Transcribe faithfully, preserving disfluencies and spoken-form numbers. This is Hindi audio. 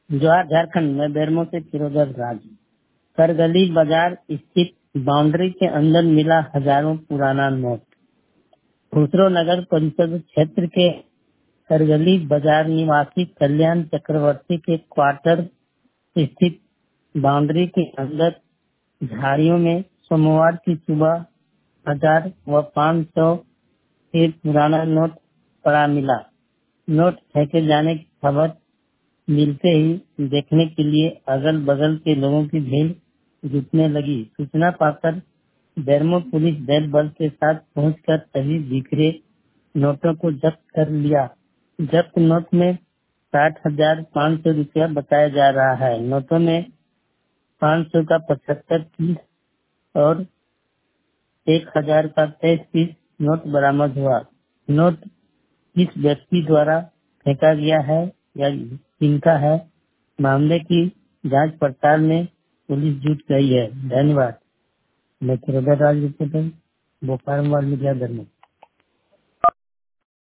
जोहार झारखंड में बेरमो से फिरोजर राज। करगली बाजार स्थित बाउंड्री के अंदर मिला हजारों पुराना नोट। खुसरो नगर परिषद क्षेत्र के करगली बाजार निवासी कल्याण चक्रवर्ती के क्वार्टर स्थित बाउंड्री के अंदर झाड़ियों में सोमवार की सुबह हजार व पाँच सौ के पुराना नोट पड़ा मिला। नोट फेंके जाने की खबर मिलते ही देखने के लिए अगल बगल के लोगों की भीड़ जुटने लगी। सूचना पाकर बेरमो पुलिस दल बल के साथ पहुंचकर सभी बिखरे नोटों को जब्त कर लिया। जब्त नोट में साठ हजार पाँच सौ रुपया बताया जा रहा है। नोटों में पाँच सौ का पचहत्तर पीस और एक हजार का तेईस पीस नोट बरामद हुआ। नोट किस व्यक्ति द्वारा फेंका गया है या किनका है, मामले की जांच पड़ताल में पुलिस जुट गई है। धन्यवाद। मैं फिरोजर राज रिपोर्टर, बोकारो मीडिया बेरमो।